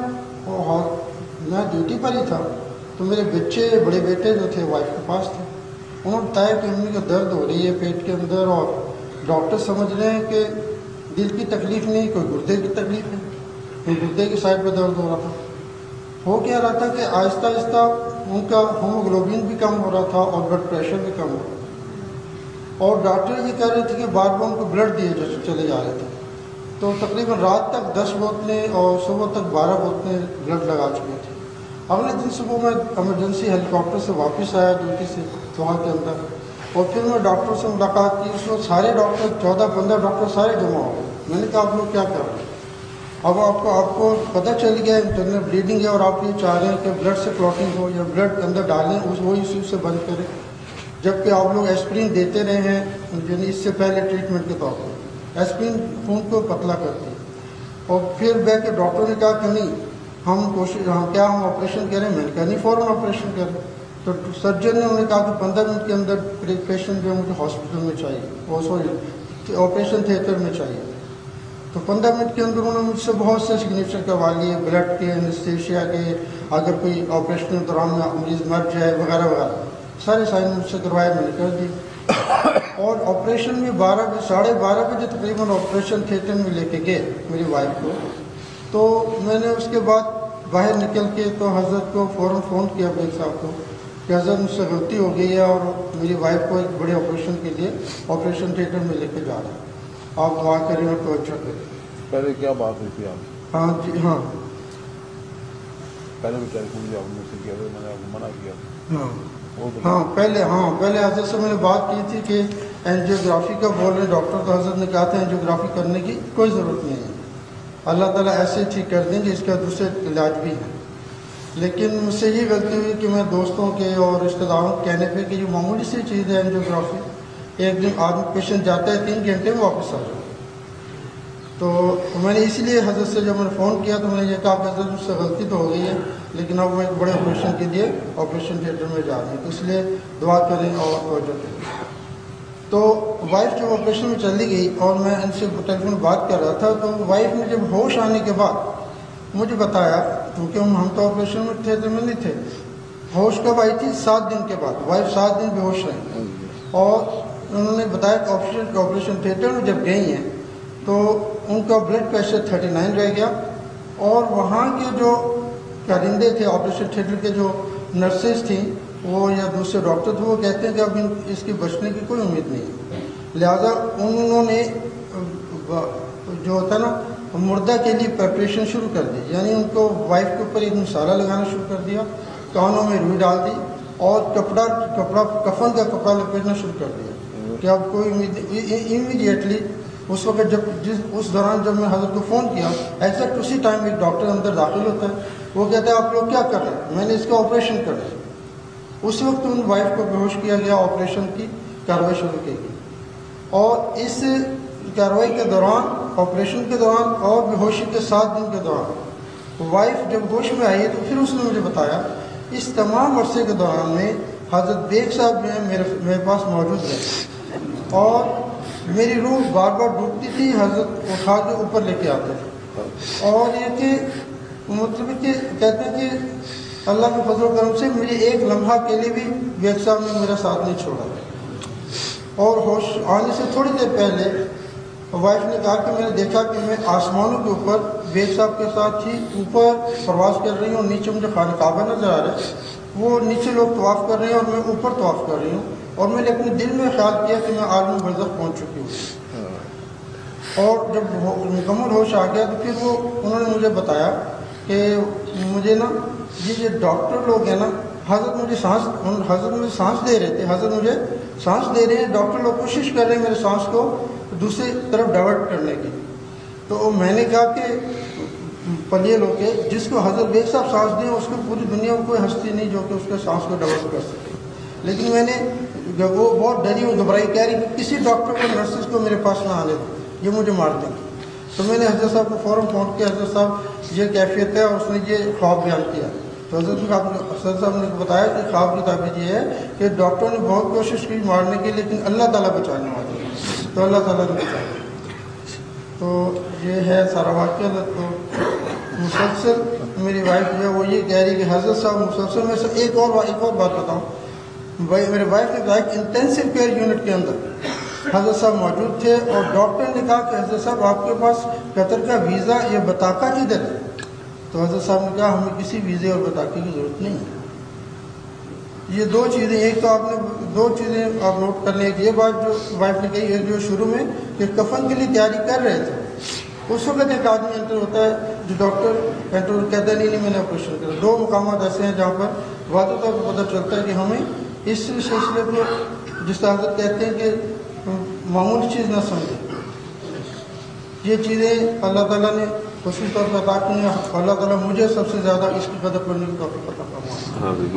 میں ڈیوٹی پر ہی تھا، تو میرے بچے بڑے بیٹے جو تھے وائف کے پاس تھے، انہوں نے بتایا کہ امی کو درد ہو رہی ہے پیٹ کے اندر، اور ڈاکٹر سمجھ رہے ہیں کہ دل کی تکلیف نہیں، کوئی گردے کی تکلیف ہے، کوئی گردے کی سائڈ پہ درد ہو رہا تھا۔ ہو کیا رہا تھا کہ آہستہ آہستہ ان کا ہیموگلوبن بھی کم ہو رہا تھا اور بلڈ پریشر بھی کم ہو رہا تھا، اور ڈاکٹر یہ کہہ رہے تھے کہ بار بار ان کو بلڈ دیے چلے جا رہے تھے۔ تو تقریباً رات تک 10 بوتلیں اور صبح تک 12 بوتلیں بلڈ لگا چکے تھے۔ اگلے دن صبح میں ایمرجنسی ہیلی کاپٹر سے واپس آیا ڈیوٹی سے وہاں کے اندر، اور پھر میں ڈاکٹر سے ملاقات کی۔ اس وقت سارے ڈاکٹر 14-15 ڈاکٹر سارے جمع ہو گئے۔ میں نے کہا آپ لوگ کیا کر رہے ہیں؟ اب آپ کو پتہ چل گیا انٹرنل بلیڈنگ ہے، اور آپ یہ چاہ رہے ہیں کہ بلڈ سے کلاٹنگ ہو یا بلڈ اندر ڈالیں، وہی اسی سے بند کریں، جبکہ آپ لوگ ایسپرین دیتے رہے ہیں، یعنی اس سے پہلے ٹریٹمنٹ کے طور پر ایسپرین خون کو پتلا کرتی ہے۔ اور پھر بیٹھ کے ڈاکٹر نے کہا کہ نہیں ہم آپریشن کریں؟ میں نے کہا نہیں، فوراً آپریشن کریں۔ تو سرجن نے انہوں نے کہا کہ 15 منٹ کے اندر پیشنٹ جو ہے مجھے ہاسپٹل میں چاہیے، آپریشن تھیٹر میں چاہیے۔ تو 15 منٹ کے اندر انہوں نے مجھ سے بہت سے سگنیچر کروا لیے، بلڈ کے، انیستھیشیا کے، اگر کوئی آپریشن کے دوران میں مریض مر جائے وغیرہ وغیرہ، سارے سائن مجھ سے کروائے، میں نے کر دی۔ اور آپریشن میں 12:30 بجے تقریباً آپریشن تھیٹر میں لے کے گئے میری وائف کو۔ تو میں نے اس کے بعد باہر نکل کے تو حضرت کو فوراً فون کیا بیگ صاحب کو کہ حضرت مجھ سے غلطی ہو گئی ہے، اور میری وائف کو ایک بڑے آپریشن کے لیے آپریشن تھیٹر میں لے کے جا رہے ہیں، آپ دعا کریں اور توجہ کریں۔ پہلے کیا بات ہوئی تھی آپ؟ ہاں جی، ہاں پہلے بھی ٹیلی فون آپ مجھ سے کیا تھا، میں نے آپ کو منع کیا تھا۔ پہلے حضرت سے میں نے بات کی تھی کہ اینجیوگرافی کا بول رہے ڈاکٹر، تو حضرت نے کہا تھا اینجیوگرافی کرنے کی کوئی ضرورت نہیں ہے، اللہ تعالیٰ ایسے ٹھیک کر دیں گے، اس کا دوسرے علاج بھی ہے۔ لیکن مجھ سے یہ غلطی ہوئی کہ میں دوستوں کے اور رشتہ داروں کے کہنے پہ کہ جو معمولی سی چیز ہے اینجیوگرافی، ایک دن آدمی پیشنٹ جاتا ہے 3 گھنٹے میں واپس آ جاتا ہے۔ تو میں نے اسی لیے حضرت سے جب میں نے فون کیا تو میں نے یہ کہا کہ حضرت مجھ سے غلطی تو ہو گئی ہے، لیکن اب میں ایک بڑے آپریشن کے لیے آپریشن تھیٹر میں جا رہی ہوں، تو اس لیے دعا کریں اور توجہ کریں۔ تو وائف جب آپریشن میں چلی گئی اور میں ان سے ٹیلیفون بات کر رہا تھا، تو وائف نے جب ہوش آنے کے بعد مجھے بتایا، کیونکہ ہم تو آپریشن میں تھیٹر میں نہیں تھے، ہوش کب آئی تھی؟ 7 دن کے بعد۔ وائف 7 دن بے ہوش رہی اور انہوں نے بتایا کہ آپریشن تھیٹر میں جب گئی ہیں تو ان کا بلڈ پریشر 39 رہ گیا، اور وہاں کے جو کارندے تھے آپریشن تھیٹر کے، جو نرسز تھیں وہ یا دوسرے ڈاکٹر تھے، وہ کہتے ہیں کہ اب اس کی بچنے کی کوئی امید نہیں ہے، لہذا انہوں نے جو ہوتا ہے نا مردہ کے لیے پریپریشن شروع کر دی، یعنی ان کو وائف کے اوپر ایک مسالہ لگانا شروع کر دیا، کانوں میں روئی ڈال دی اور کفن کا کپڑا لپیٹنا شروع کر دیا کہ اب کوئی امید نہیں۔ امیڈیٹلی اس وقت اس دوران جب میں حضرت کو فون کیا، ایگزیکٹ اسی ٹائم ایک ڈاکٹر اندر داخل ہوتا ہے، وہ کہتا ہے آپ لوگ کیا کر رہے ہیں؟ میں نے اس کا آپریشن کر دیا۔ اس وقت ان وائف کو بے ہوش کیا گیا، آپریشن کی کارروائی شروع کی گئی، اور اس کارروائی کے دوران، آپریشن کے دوران اور بے ہوشی کے 7 دن کے دوران وائف جب ہوش میں آئی تو پھر اس نے مجھے بتایا اس تمام عرصے کے دوران میں حضرت بیگ صاحب میرے پاس موجود رہے، اور میری روح بار بار ڈوبتی تھی، حضرت اٹھا کے اوپر لے کے آتے تھے، اور یہ کہ مطلب کہ کہتے ہیں کہ اللہ کے فضل و کرم سے مجھے ایک لمحہ کے لیے بھی بیگ صاحب نے میرا ساتھ نہیں چھوڑا۔ اور ہوش آنے سے تھوڑی دیر پہلے وائف نے کہا کہ میں نے دیکھا کہ میں آسمانوں کے اوپر بیگ صاحب کے ساتھ ہی اوپر پرواز کر رہی ہوں، نیچے مجھے خانہ کعبہ نظر آ رہا ہے، وہ نیچے لوگ طواف کر رہے ہیں اور میں اوپر طواف کر رہی ہوں، اور میں نے اپنے دل میں خیال کیا کہ میں عالم برزخ پہنچ چکی ہوں۔ اور جب مکمل ہوش آ گیا تو پھر انہوں نے مجھے بتایا کہ مجھے نا یہ ڈاکٹر لوگ ہیں نا، حضرت مجھے سانس دے رہے تھے، حضرت مجھے سانس دے رہے ہیں، ڈاکٹر لوگ کوشش کر رہے ہیں میرے سانس کو دوسری طرف ڈائیورٹ کرنے کی۔ تو میں نے کہا کہ پلیے لوگ کے جس کو حضرت بیگ صاحب سانس دیں اس کو پوری دنیا میں کوئی ہستی نہیں جو کہ اس کے سانس کو ڈائیورٹ کر سکے، لیکن میں نے وہ بہت ڈری اور گھبرائی، کہہ رہی کہ کسی ڈاکٹر کو نرسز کو میرے پاس نہ آنے دو، یہ مجھے مار دیں گے۔ تو میں نے حضرت صاحب کو فوراً فون کیا، حضرت صاحب یہ کیفیت ہے، اور اس نے یہ خواب بیان کیا۔ تو حضرت صاحب نے بتایا کہ خواب کی تعبیر یہ ہے کہ ڈاکٹروں نے بہت کوشش کی مارنے کی، لیکن اللہ تعالیٰ بچانے والے، تو اللہ تعالیٰ نے بچایا۔ تو یہ ہے سارا واقعہ۔ تو مسلسل میری وائف جو ہے وہ یہ کہہ رہی کہ حضرت صاحب مسلسل، میں سے ایک اور بات بتاؤں، میرے وائف نے کہا کہ انٹینسو کیئر یونٹ کے اندر حضرت صاحب موجود تھے، اور ڈاکٹر نے کہا کہ حضرت صاحب آپ کے پاس قطر کا ویزا یا بطاقہ کدھر ہے؟ تو حضرت صاحب نے کہا ہمیں کسی ویزے اور بطاقے کی ضرورت نہیں ہے۔ یہ 2 چیزیں، ایک تو آپ نے 2 چیزیں آپ نوٹ کر لیں، یہ بات جو وائف نے کہی ہے جو شروع میں کہ کفن کے لیے تیاری کر رہے تھے، اس وقت ایک آدمی انٹر ہوتا ہے جو ڈاکٹر انٹر کہتا ہے نہیں میں نے آپریشن کرا۔ 2 مقامات ایسے ہیں جہاں پر واضح طور پر پتہ چلتا ہے کہ ہمیں اس سلسلے کو جس طرح حضرت کہتے ہیں کہ معمولی چیز نہ سمجھیں، یہ چیزیں اللہ تعالیٰ نے خصوصی طور پر عطا کی ہیں۔ اللہ تعالیٰ مجھے سب سے زیادہ اس کی قدر کرنے کی توفیق عطا فرمائے۔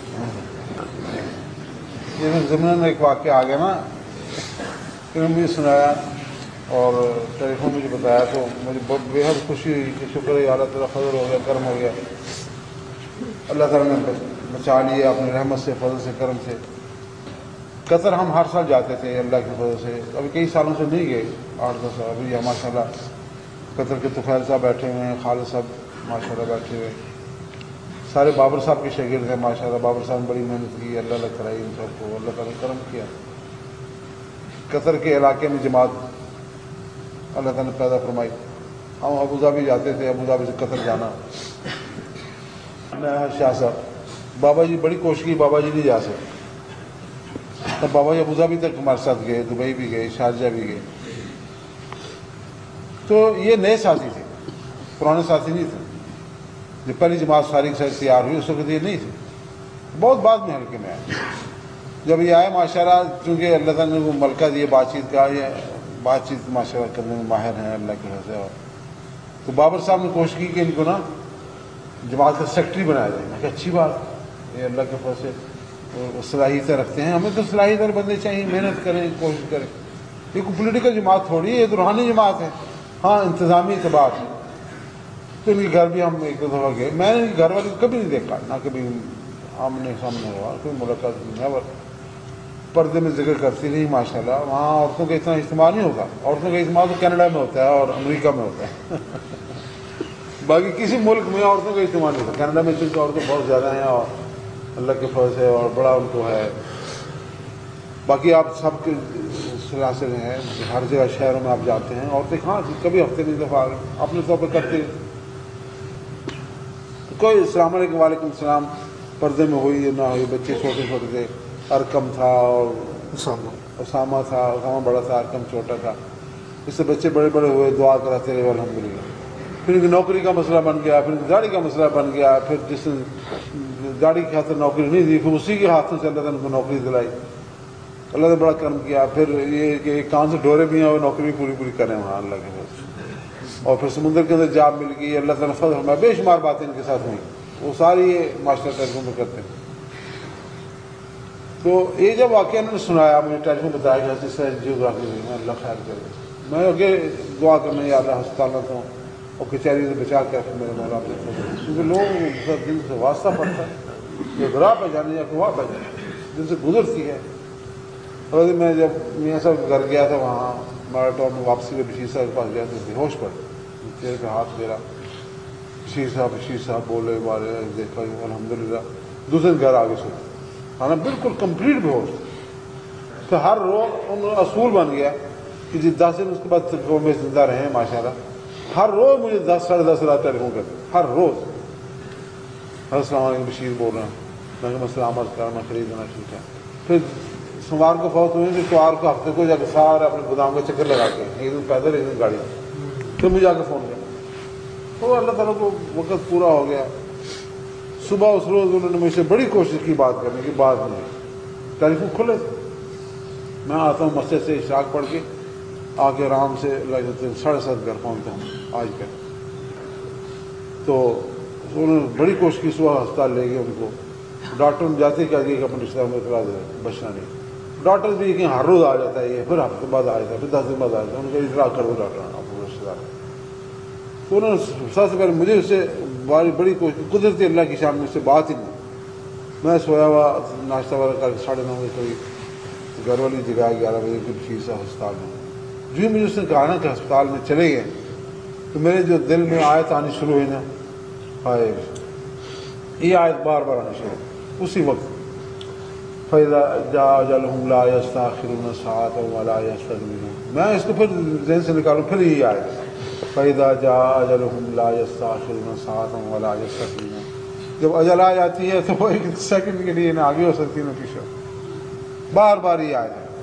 یہ ضمن میں ایک واقعہ آ گیا نا، پھر مجھے سنایا اور ٹیلی فون مجھے بتایا، تو مجھے بہت بے حد خوشی ہوئی کہ شکر ہے اللہ تعالیٰ فضل ہو گیا، کرم ہو گیا، اللہ تعالیٰ نے بچا لیے اپنی رحمت سے، فضل سے، کرم سے۔ قطر ہم ہر سال جاتے تھے اللہ کی فضل سے، ابھی کئی سالوں سے نہیں گئے، 8-10 سال۔ ابھی ماشاء اللہ قطر کے طفیل صاحب بیٹھے ہوئے ہیں، خالد صاحب ماشاء اللہ بیٹھے ہوئے، سارے بابر صاحب کے شاگرد ہیں ماشاء اللہ۔ بابر صاحب نے بڑی محنت کی، اللہ اللہ کرائی ان سب کو، اللہ تعالیٰ نے کرم کیا۔ قطر کے علاقے میں جماعت اللہ تعالیٰ نے پیدا فرمائی۔ ہم ابوظہبی جاتے تھے، ابوظہبی سے قطر جانا، شاہ صاحب بابا جی بڑی کوشش کی، بابا جی نہیں جا سکے، تب بابا جی ابوظہبی تک ہمارے ساتھ گئے، دبئی بھی گئے، شارجہ بھی گئے۔ تو یہ نئے ساتھی تھے، پرانے ساتھی نہیں تھے۔ جب پہلی جماعت ساری سے تیار ہوئی اس وقت یہ نہیں تھے، بہت بعد میں ہلکے میں آئے۔ جب یہ آئے ماشاء اللہ، چونکہ اللہ تعالیٰ نے وہ ملکہ دیے بات چیت کا، یہ بات چیت ماشاء اللہ کرنے میں ماہر ہیں اللہ کے حضرت سے۔ تو بابر صاحب نے کوشش کی کہ ان کو نا جماعت کا سیکٹری بنایا جائے۔ میں کہ اچھی بات، یہ اللہ کے فضل سے صلاحیتیں رکھتے ہیں، ہمیں تو صلاحیت والے بندے چاہیے، محنت کریں، کوشش کریں۔ یہ کوئی پولیٹیکل جماعت تھوڑی ہے، یہ تو روحانی جماعت ہے، ہاں انتظامی اعتبار سے۔ تو ان کے گھر بھی ہم ایک دو دفعہ گئے. میں نے گھر والے کو کبھی نہیں دیکھا، نہ کبھی آمنے سامنے ہوا، کوئی ملاقات نہیں. پردے میں ذکر کرتی رہی ماشاء اللہ. وہاں عورتوں کا اتنا اجتماع نہیں ہوتا. عورتوں کا اجتماع تو کینیڈا میں ہوتا ہے اور امریکہ میں ہوتا ہے. باقی کسی ملک میں عورتوں کا اجتماع نہیں ہوتا. کینیڈا میں چونکہ عورتیں بہت زیادہ ہیں اور اللہ کے فضل سے اور بڑا ان کو ہے. باقی آپ سب کے سلسلے ہیں، ہر جگہ شہروں میں آپ جاتے ہیں، عورتیں ہاں کبھی ہفتے میں دفعہ اپنے طور پہ کرتے کوئی السلام علیکم وعلیکم السلام پردے میں ہوئی یا نہ ہوئی. بچے چھوٹے چھوٹے تھے، ارکم تھا اور اسامہ تھا. اسامہ بڑا تھا، ارکم چھوٹا تھا. اس سے بچے بڑے بڑے ہوئے، دعا کراتے رہے الحمدللہ. پھر ان کی نوکری کا مسئلہ بن گیا، پھر ان کی گاڑی کا مسئلہ بن گیا. پھر جس نے گاڑی کے ہاتھ نوکری نہیں دی، پھر اسی کے ہاتھوں سے اللہ تعالیٰ نے ان کو نوکری دلائی. اللہ نے بڑا کرم کیا. پھر یہ کہ ایک کان سے ڈورے بھی ہیں اور نوکری بھی پوری پوری کریں وہاں اللہ کے فضل سے. اور پھر سمندر کے اندر جاب مل گئی. اللہ تعالیٰ فضل ہمیں بے شمار باتیں ان کے ساتھ ہوئی. وہ ساری یہ معاشرہ ٹیلیفون پہ کرتے ہیں. تو یہ جب واقعہ انہوں نے سنایا، مجھے ٹیلیفون بتایا کہ اس طرح جیوگرافی ہوئی. میں اللہ خیر کرے، میں آگے دعا کرنے یا اللہ ہسپتال میں تو اور کچہری سے بچا کے پھر میرے مولا پہ، کیونکہ لوگ دل سے واسطہ پڑتا ہے، یہ راہ پہ جانے یا واہ پہ جانے دل سے گزرتی ہے. اور میں جب میاں صاحب گھر گیا تھا وہاں ماراٹون میں واپسی میں بشیر صاحب کے پاس گیا تو بے ہوش پڑ چہرے پہ ہاتھ پھیرا. بشیر صاحب بولے والے دیکھا الحمدللہ. دوسرے گھر آگے سو ہاں بالکل کمپلیٹ بے ہوش. تو ہر روز ان اصول بن گیا کہ جی 10 دن اس کے بعد وہ میں زندہ رہے ہیں ماشاء اللہ. ہر روز مجھے 10 ساڑھے 10 رات ٹیلیفون کرتے ہر روز. السلام علیکم بشیر بول رہے ہیں. میں سلامت کرنا خریدنا ٹھیک ہے. پھر سوموار کو فوت ہوئے تو اتوار کو ہفتے کو جا کے سارا اپنے گودام کا چکر لگا کے ایک دن پیدل ایک دن گاڑی. پھر مجھے جا کے فون کیا تو اللہ تعالیٰ کو وقت پورا ہو گیا. صبح اس روز انہوں نے مجھ سے بڑی کوشش کی بات کرنے کی، بات نہیں. ٹیلیفون کھلے تھے. میں آتا ہوں مسجد سے اشراق پڑھ کے آ کے آرام سے 7:30 گھر پہنچتا ہوں آج کل. تو انہوں نے بڑی کوشش کی. صبح ہسپتال لے گئے ان کو. ڈاکٹر نے جاتے کیا کہ اپنے رشتہ دار میں اطلاع دے بچنا نہیں. ڈاکٹر بھی کہ ہر روز آ جاتا ہے یہ، پھر ہفتے بعد آ جاتا ہے، پھر 10 دن بعد آ جاتا ہے. ان کو اطلاع کر دو ڈاکٹر اپنے رشتہ دار. تو انہوں نے سب سے پہلے مجھے اس سے بڑی کوشش، قدرتی اللہ کی شان، مجھ سے بات ہی نہیں. میں سویا ہوا ناشتہ وغیرہ کر 9:30 بجے قریب گھر والی جگہ 11 بجے پھر بشیر صاحب ہسپتال میں. جو مجھے اس نے کہا نا کہ ہسپتال میں چلے گئے تو میرے جو دل میں آیت آنی شروع ہوئی نا، ہائے یہ آیت بار بار آنی شروع اسی وقت. فَإِذَا جَاءَ أَجَلُهُمْ لَا يَسْتَأْخِرُونَ سَاعَةً وَلَا يَسْتَقْدِمُونَ. میں اس کو پھر ذہن سے نکالوں پھر یہی آیت فَإِذَا جَاءَ أَجَلُهُمْ لَا يَسْتَأْخِرُونَ سَاعَةً وَلَا يَسْتَقْدِمُونَ. جب اجل آ جاتی ہے تو وہ ایک سیکنڈ کے لیے نہ آگے ہو سکتی نہ پیچھے. بار بار یہ آیت ہے.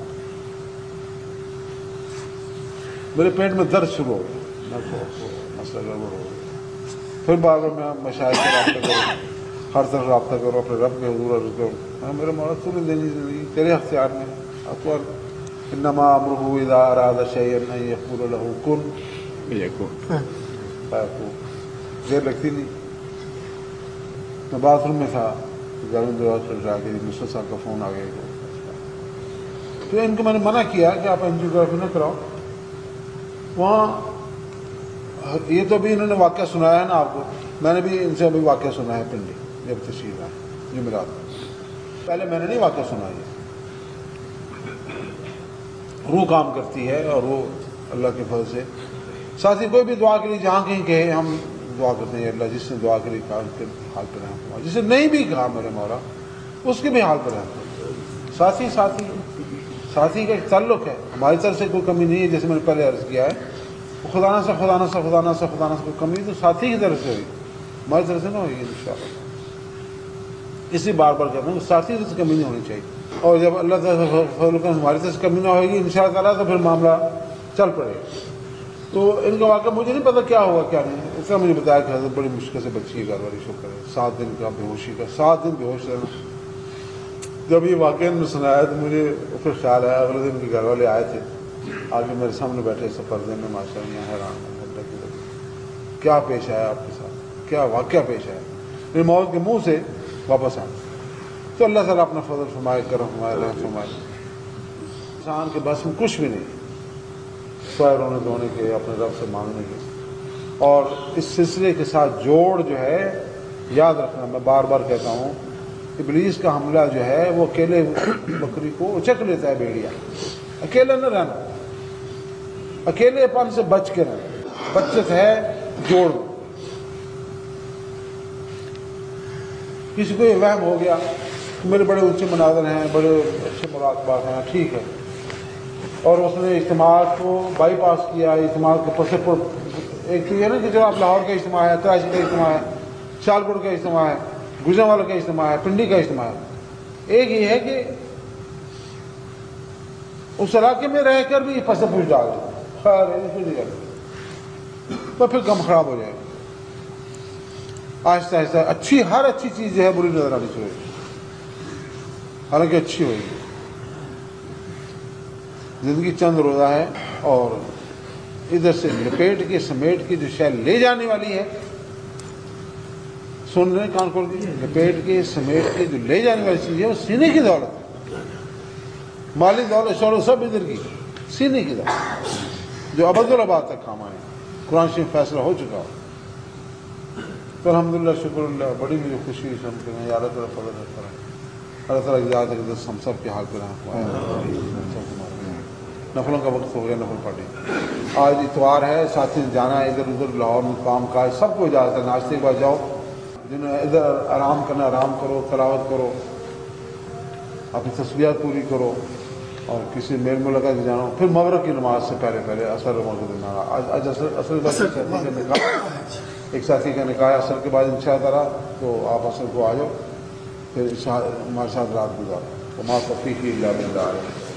میرے پیٹ میں درد شروع ہو گیا، مسئلہ گڑبڑ ہو گیا. پھر بار بار میں مشاہد سے رابطہ کروں، ہر طرف رابطہ کرو، اپنے رب کے حضور عرض کرو میرے مولا تو نے دینی زندگی تیرے اختیار میں. اکبر انما امرہ اذا اراد شیئا ان یقول له کن فیکون. دیر لگتی نہیں. میں باتھ روم میں تھا، گھر میں دعا چل رہا کہ مصطفیٰ صاحب کا فون آ گیا. تو ان کو میں نے منع کیا کہ آپ اینجیوگرافی نہ کراؤ وہاں. یہ تو بھی انہوں نے واقعہ سنایا نا آپ کو. میں نے بھی ان سے ابھی واقعہ سنا ہے پنڈی جب تشریف آئے جمعرات. پہلے میں نے نہیں واقعہ سنا. یہ روح کام کرتی ہے اور وہ اللہ کے فضل سے. ساتھ ہی کوئی بھی دعا کے لیے جہاں کہیں کہے ہم دعا کرتے ہیں اللہ جس نے دعا کے لیے کہا اس کے حال پر رحم، جس نے نہیں بھی کہا میرے مولا اس کے بھی حال پر رحم. ساتھی کا ایک تعلق ہے. ہماری طرف سے کوئی کمی نہیں ہے، جیسے میں نے پہلے عرض کیا ہے. خدا نہ سے کوئی کمی تو ساتھی کی طرف سے ہوئی، ہماری طرف سے نہ ہوئی انشاءاللہ. اسی بار بار کہتا ہوں ساتھی سے کمی نہیں ہونی چاہیے. اور جب اللہ تعالیٰ ہماری طرف سے کمی نہ ہوئے گی انشاءاللہ تعالیٰ تو پھر معاملہ چل پڑے. تو ان کا واقعہ مجھے نہیں پتا کیا ہوا کیا نہیں. اس طرح مجھے بتایا کہ حضرت بڑی مشکل سے بچی ہے گھر والی، شکر ہے 7 دن کا بے ہوشی کا، 7 دن بے ہوش رہنا. جب یہ واقعہ میں سنایا تو مجھے پھر خیال آیا. اگلے دن کے گھر والے آئے تھے، آگے میرے سامنے بیٹھے سفر دن میں ماشاء اللہ حیران کیا پیش آیا آپ کے ساتھ، کیا واقعہ پیش آیا. میری موت کے منہ سے واپس آئے. تو اللہ تعالیٰ اپنا فضل فرمائے، کرم فرمائے، رحم فرمائے. انسان کے بس میں کچھ بھی نہیں سوائے رونے دھونے کے، اپنے رب سے مانگنے کے. اور اس سلسلے کے ساتھ جوڑ جو ہے، یاد رکھنا، میں بار بار کہتا ہوں، ابلیس کا حملہ جو ہے وہ اکیلے بکری کو اچک لیتا ہے، بھیڑیا، اکیلے نہ رہنا، اکیلے پن سے بچ کے رہنا، بچت ہے جوڑ۔ کسی کو یہ وہم ہو گیا کہ میرے بڑے اونچے مناظر ہیں، بڑے اچھے مراقبات ہیں، ٹھیک ہے، اور اس نے اجتماعات کو بائی پاس کیا، اجتماعات کو پسے پر، ایک تو یہ نا کہ جو آپ لاہور کا اجتماع ہے، کراچی کا اجتماع ہے، سیالکوٹ کا اجتماع ہے، گجرانوالہ کا اجتماع ہے، پنڈی کا اجتماع ہے، ایک یہ ہے کہ اس علاقے میں رہ کر بھی پسے پوچھ ڈال دیں، خیر تو پھر کم خراب ہو جائے گا۔ آہستہ آہستہ ہر اچھی چیز جو ہے بری نظر آنی چاہیے، حالانکہ اچھی ہوئے گی۔ زندگی چند روزہ ہے، اور ادھر سے لپیٹ کے سمیٹ کے جو شے لے جانے والی ہے، سن رہے ہیں کان کھول کے، لپیٹ کے سمیٹ کے جو لے جانے والی چیز ہے وہ سینے کی دولت ہے، مالی دولت شہرت سب ادھر کی، سینے کی دولت جو ابدالآباد تک کام آئے۔ قرآن شریف فیصلہ ہو چکا ہو تو الحمدللہ، شکر اللہ، بڑی مجھے خوشی ہوئی سن کے، یا اللہ تعالیٰ فضل کریں، اللہ تعالیٰ کی ذات ہے، ہم سب کے حال پہ نفلوں کا وقت ہو گیا، نفل پڑھیں۔ آج اتوار ہے، ساتھی جانا ہے ادھر ادھر، لاہور میں کام کاج، سب کو اجازت ہے، ناشتے کے بعد جاؤ، جنہیں ادھر آرام کرنا آرام کرو، تلاوت کرو، اپنی تسبیحات پوری کرو، اور کسی میل ملاقات جانا ہو، پھر مغرب کی نماز سے پہلے عصر مغرب آج اصل ایک ساتھی کا نکاح ہے عصر کے بعد انشاءاللہ، تو آپ عصر کو آ جاؤ، پھر ہمارے ساتھ رات گزارو، تو ماں توفیق الا باللہ۔